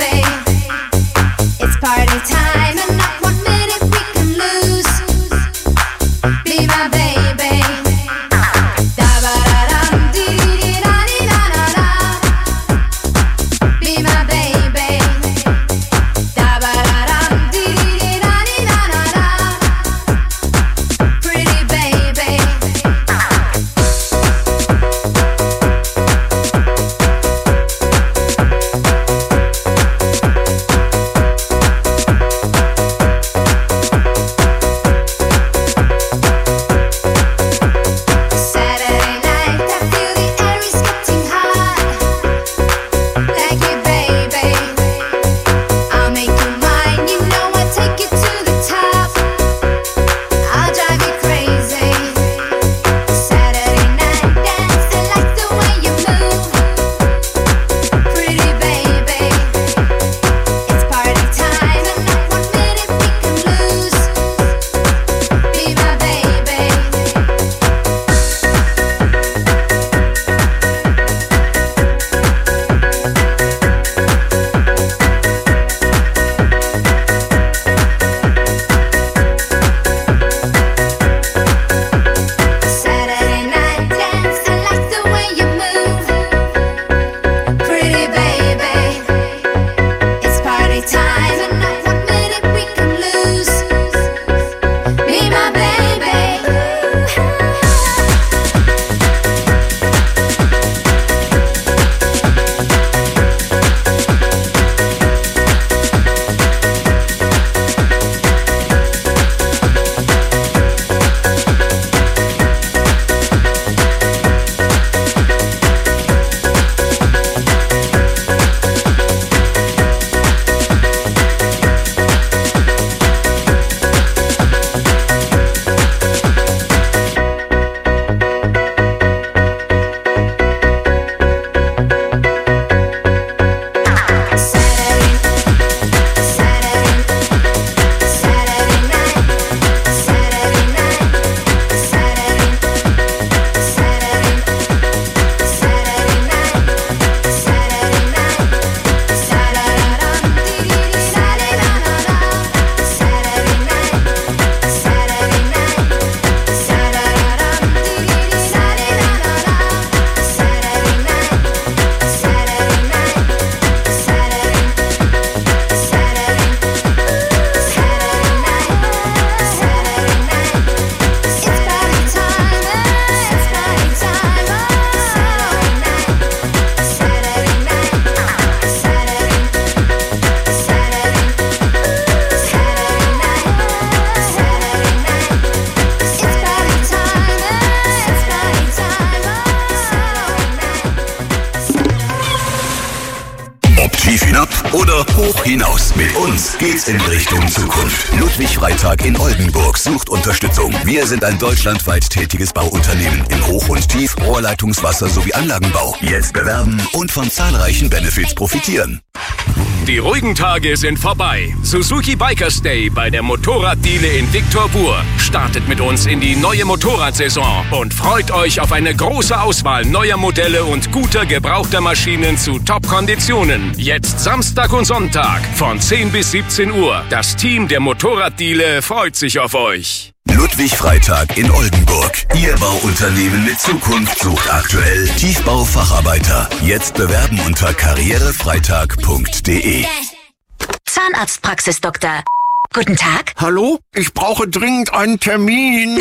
Tief hinab oder hoch hinaus. Mit uns geht's in Richtung Zukunft. Ludwig Freitag in Oldenburg sucht Unterstützung. Wir sind ein deutschlandweit tätiges Bauunternehmen im Hoch- und Tief-, Rohrleitungswasser sowie Anlagenbau. Jetzt bewerben und von zahlreichen Benefits profitieren. Die ruhigen Tage sind vorbei. Suzuki Bikers Day bei der Motorraddiele in Viktorbur. Startet mit uns in die neue Motorradsaison und freut euch auf eine große Auswahl neuer Modelle und guter gebrauchter Maschinen zu Top-Konditionen. Jetzt Samstag und Sonntag von 10 bis 17 Uhr. Das Team der Motorraddiele freut sich auf euch. Ludwig Freitag in Oldenburg. Ihr Bauunternehmen mit Zukunft sucht aktuell Tiefbaufacharbeiter. Jetzt bewerben unter karrierefreitag.de. Zahnarztpraxis, Doktor. Guten Tag. Hallo? Ich brauche dringend einen Termin.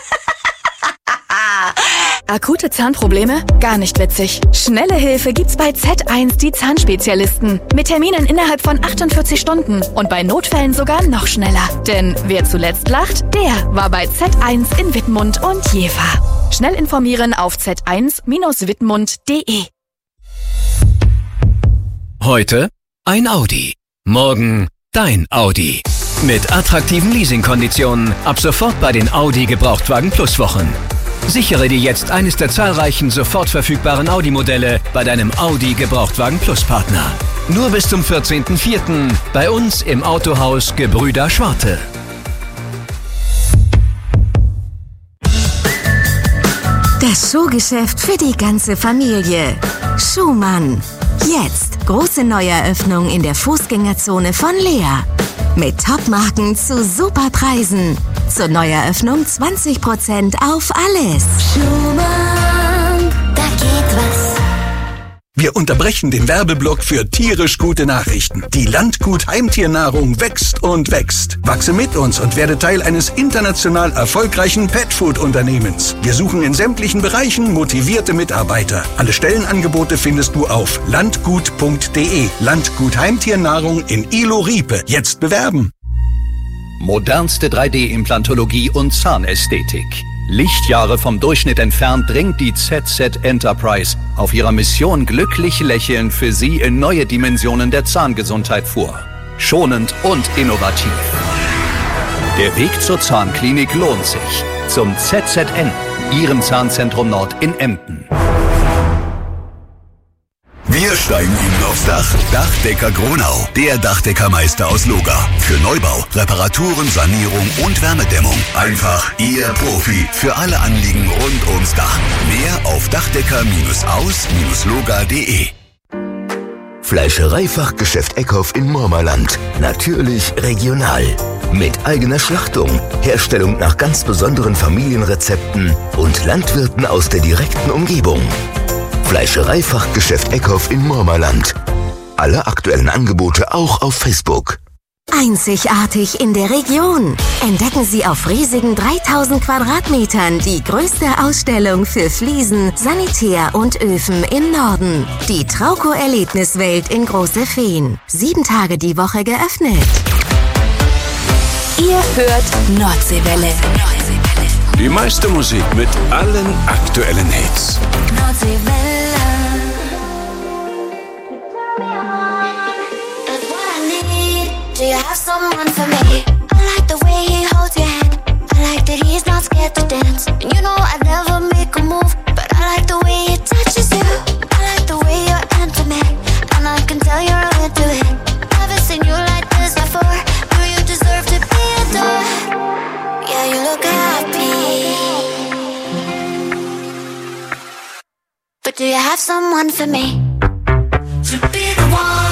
Akute Zahnprobleme? Gar nicht witzig. Schnelle Hilfe gibt's bei Z1, die Zahnspezialisten. Mit Terminen innerhalb von 48 Stunden und bei Notfällen sogar noch schneller. Denn wer zuletzt lacht, der war bei Z1 in Wittmund und Jever. Schnell informieren auf z1-wittmund.de. Heute ein Audi. Morgen dein Audi. Mit attraktiven Leasingkonditionen ab sofort bei den Audi Gebrauchtwagen Plus Wochen. Sichere dir jetzt eines der zahlreichen sofort verfügbaren Audi-Modelle bei deinem Audi Gebrauchtwagen Plus Partner. Nur bis zum 14.04. bei uns im Autohaus Gebrüder Schwarte. Das Schuhgeschäft für die ganze Familie. Schumann. Jetzt große Neueröffnung in der Fußgängerzone von Lea. Mit Top-Marken zu super Preisen. Zur Neueröffnung 20% auf alles. Schumann, da geht was. Wir unterbrechen den Werbeblock für tierisch gute Nachrichten. Die Landgut Heimtiernahrung wächst und wächst. Wachse mit uns und werde Teil eines international erfolgreichen Petfood-Unternehmens. Wir suchen in sämtlichen Bereichen motivierte Mitarbeiter. Alle Stellenangebote findest du auf landgut.de. Landgut Heimtiernahrung in Ilo-Riepe. Jetzt bewerben. Modernste 3D-Implantologie und Zahnästhetik. Lichtjahre vom Durchschnitt entfernt dringt die ZZ Enterprise auf ihrer Mission glücklich lächeln für Sie in neue Dimensionen der Zahngesundheit vor. Schonend und innovativ. Der Weg zur Zahnklinik lohnt sich. Zum ZZN, Ihrem Zahnzentrum Nord in Emden. Wir steigen Ihnen aufs Dach. Dachdecker Gronau, der Dachdeckermeister aus Loga. Für Neubau, Reparaturen, Sanierung und Wärmedämmung. Einfach Ihr Profi für alle Anliegen rund ums Dach. Mehr auf dachdecker-aus-loga.de. Fleischereifachgeschäft Eckhoff in Mormerland. Natürlich regional. Mit eigener Schlachtung, Herstellung nach ganz besonderen Familienrezepten und Landwirten aus der direkten Umgebung. Fleischereifachgeschäft Eckhoff in Mormerland. Alle aktuellen Angebote auch auf Facebook. Einzigartig in der Region. Entdecken Sie auf riesigen 3000 Quadratmetern die größte Ausstellung für Fliesen, Sanitär und Öfen im Norden. Die Trauco-Erlebniswelt in Große Feen. 7 Tage die Woche geöffnet. Ihr hört Nordseewelle. Die meiste Musik mit allen aktuellen Hits. Nordseewelle. Do you have someone for me? I like the way he holds your hand. I like that he's not scared to dance. And you know I'd never make a move, but I like the way he touches you. I like the way you're intimate, and I can tell you're into it. Never seen you like this before. Do you deserve to be adored? Yeah, you look happy. But do you have someone for me? To be the one.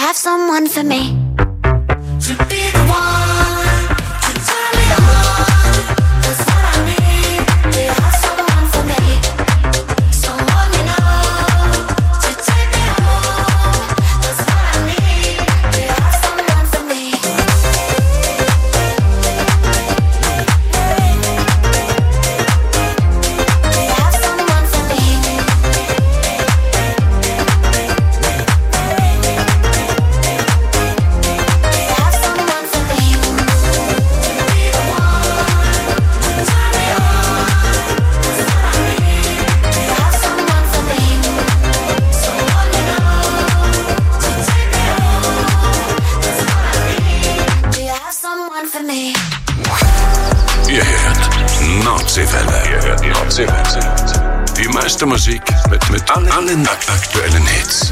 have someone for me? To be the one to turn me on. That's what I need. Do you have someone for me? Someone you know to take me home. That's what I need. Do you have someone for me? Do you have someone for me? Ihr hört Nordseewelle. Die meiste Musik mit allen aktuellen Hits.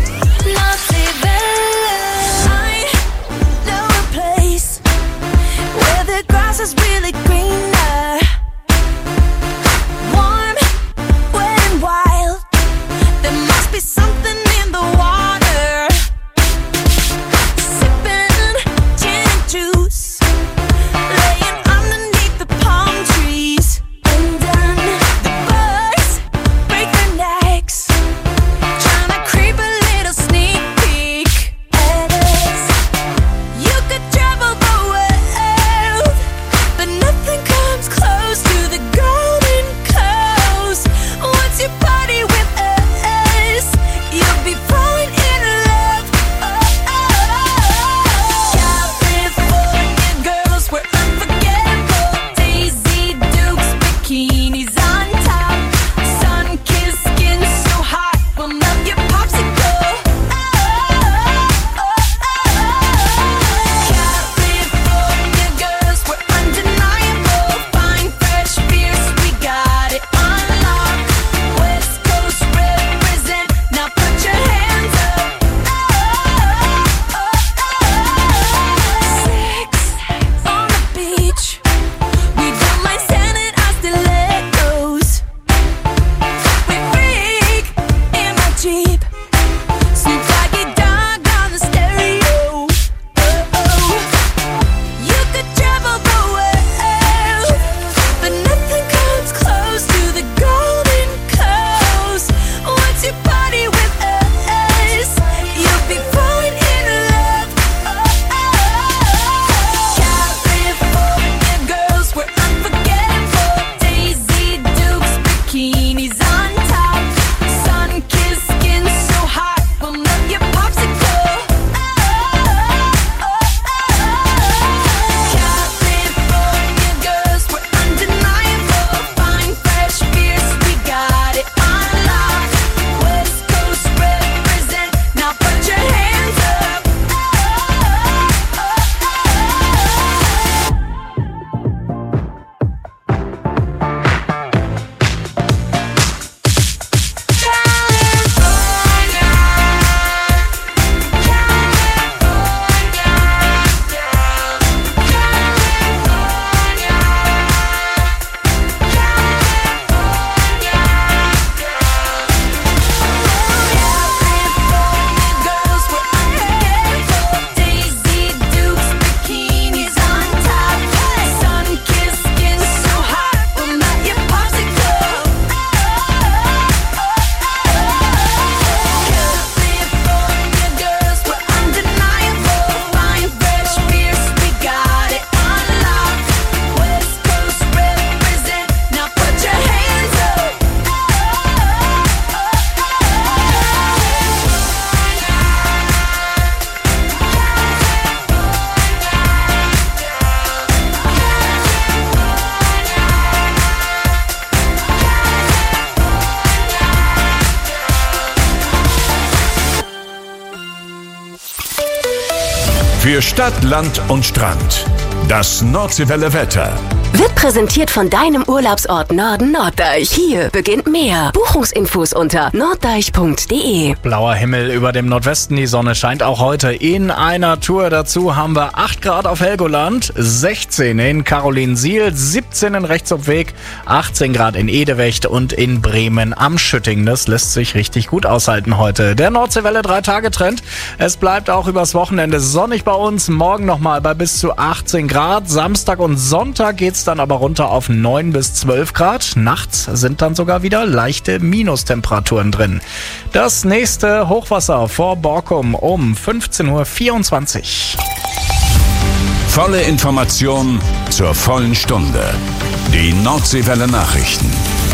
Für Stadt, Land und Strand. Das Nordseewelle Wetter. wird präsentiert von deinem Urlaubsort Norden Norddeich. Hier beginnt mehr. Buchungsinfos unter norddeich.de. Blauer Himmel über dem Nordwesten, die Sonne scheint auch heute in einer Tour. Dazu haben wir 8 Grad auf Helgoland, 16 in Karolinsiel, 17 in Rechtsopweg, 18 Grad in Edewecht und in Bremen am Schütting. Das lässt sich richtig gut aushalten heute. Der Nordseewelle 3-Tage-Trend. Es bleibt auch übers Wochenende sonnig bei uns. Morgen nochmal bei bis zu 18 Grad. Samstag und Sonntag geht's dann aber runter auf 9 bis 12 Grad. Nachts sind dann sogar wieder leichte Minustemperaturen drin. Das nächste Hochwasser vor Borkum um 15.24 Uhr. Volle Information zur vollen Stunde. Die Nordseewelle Nachrichten.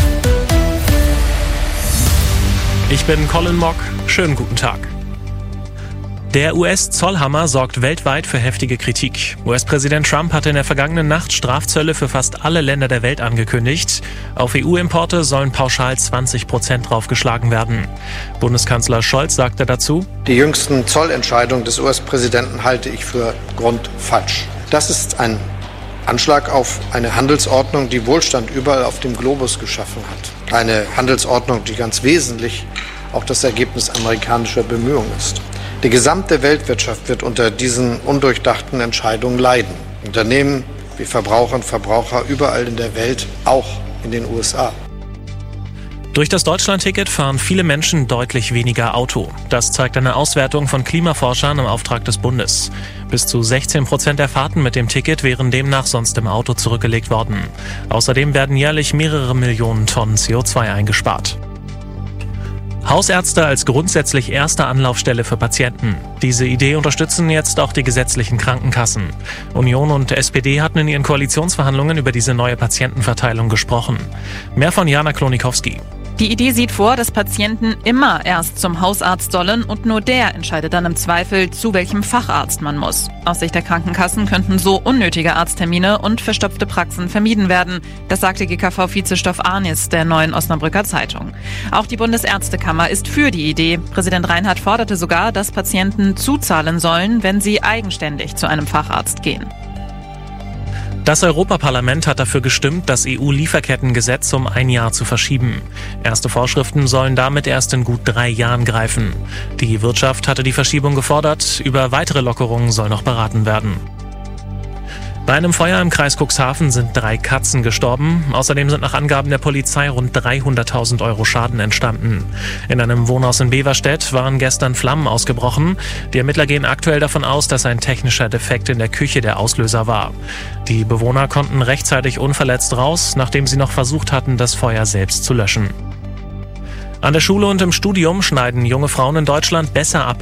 Ich bin Colin Mock. Schönen guten Tag. Der US-Zollhammer sorgt weltweit für heftige Kritik. US-Präsident Trump hatte in der vergangenen Nacht Strafzölle für fast alle Länder der Welt angekündigt. Auf EU-Importe sollen pauschal 20% draufgeschlagen werden. Bundeskanzler Scholz sagte dazu: Die jüngsten Zollentscheidungen des US-Präsidenten halte ich für grundfalsch. Das ist ein Anschlag auf eine Handelsordnung, die Wohlstand überall auf dem Globus geschaffen hat. Eine Handelsordnung, die ganz wesentlich auch das Ergebnis amerikanischer Bemühungen ist. Die gesamte Weltwirtschaft wird unter diesen undurchdachten Entscheidungen leiden. Unternehmen wie Verbraucherinnen und Verbraucher überall in der Welt, auch in den USA. Durch das Deutschland-Ticket fahren viele Menschen deutlich weniger Auto. Das zeigt eine Auswertung von Klimaforschern im Auftrag des Bundes. Bis zu 16% der Fahrten mit dem Ticket wären demnach sonst im Auto zurückgelegt worden. Außerdem werden jährlich mehrere Millionen Tonnen CO2 eingespart. Hausärzte als grundsätzlich erste Anlaufstelle für Patienten. Diese Idee unterstützen jetzt auch die gesetzlichen Krankenkassen. Union und SPD hatten in ihren Koalitionsverhandlungen über diese neue Patientenverteilung gesprochen. Mehr von Jana Klonikowski. Die Idee sieht vor, dass Patienten immer erst zum Hausarzt sollen und nur der entscheidet dann im Zweifel, zu welchem Facharzt man muss. Aus Sicht der Krankenkassen könnten so unnötige Arzttermine und verstopfte Praxen vermieden werden. Das sagte GKV-Vizestoff Arnis der Neuen Osnabrücker Zeitung. Auch die Bundesärztekammer ist für die Idee. Präsident Reinhardt forderte sogar, dass Patienten zuzahlen sollen, wenn sie eigenständig zu einem Facharzt gehen. Das Europaparlament hat dafür gestimmt, das EU-Lieferkettengesetz um 1 Jahr zu verschieben. Erste Vorschriften sollen damit erst in gut 3 Jahren greifen. Die Wirtschaft hatte die Verschiebung gefordert. Über weitere Lockerungen soll noch beraten werden. Bei einem Feuer im Kreis Cuxhaven sind 3 Katzen gestorben. Außerdem sind nach Angaben der Polizei rund 300.000 € Schaden entstanden. In einem Wohnhaus in Beverstedt waren gestern Flammen ausgebrochen. Die Ermittler gehen aktuell davon aus, dass ein technischer Defekt in der Küche der Auslöser war. Die Bewohner konnten rechtzeitig unverletzt raus, nachdem sie noch versucht hatten, das Feuer selbst zu löschen. An der Schule und im Studium schneiden junge Frauen in Deutschland besser ab